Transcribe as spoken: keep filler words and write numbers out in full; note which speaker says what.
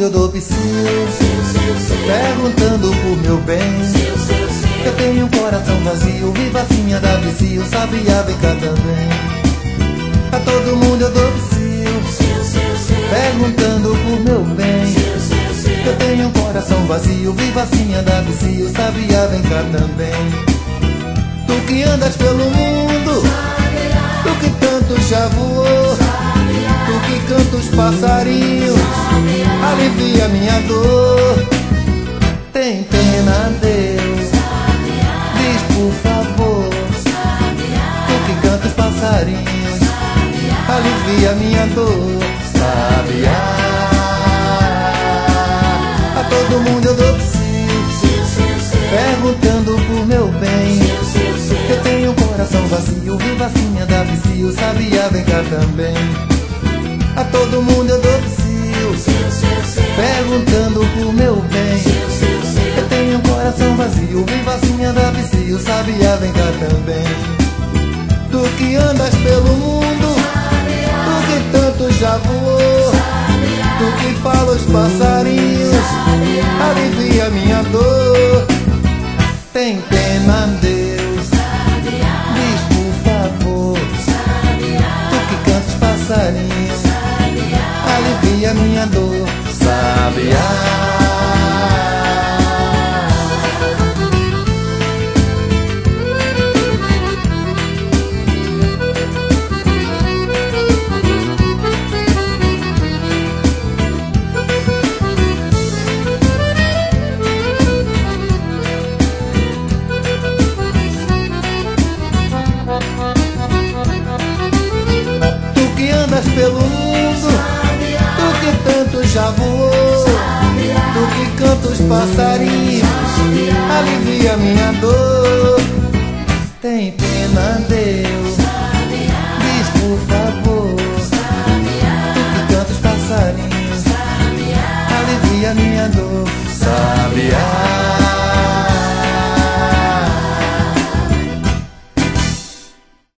Speaker 1: eu dou psiu, perguntando por meu bem. Eu tenho um coração vazio, viva assim a da vicio, sabiá vem cá também. A todo mundo eu dou psiu, perguntando por meu bem. Eu tenho um coração vazio, viva assim a da vicio, sabiá vem cá também. Tu que andas pelo mundo, tu que tanto já voou, tu que canta os passarinhos, alivia minha dor. Tem pena, Deus, diz por favor. Tu que canta os passarinhos, alivia minha dor. Sabiá, a todo mundo eu dou psiu, perguntando por meu bem. Eu tenho um coração vazio, viva assim a da vicio, sabiá vem cá também. A todo mundo eu dou psiu, perguntando por meu bem. Eu tenho um coração vazio, viva assim a da vicio, sabiá vem cá também. Tu que andas pelo mundo, tu que tanto já voou, tu que fala os passarinhos, alivia minha dor. Tem pena, Deus, diz por favor. Tu que canta os passarinhos, alivia minha dor. Sabiá. Pelo mundo, tu que tanto já voou, tu que canta os passarinhos, alivia minha dor.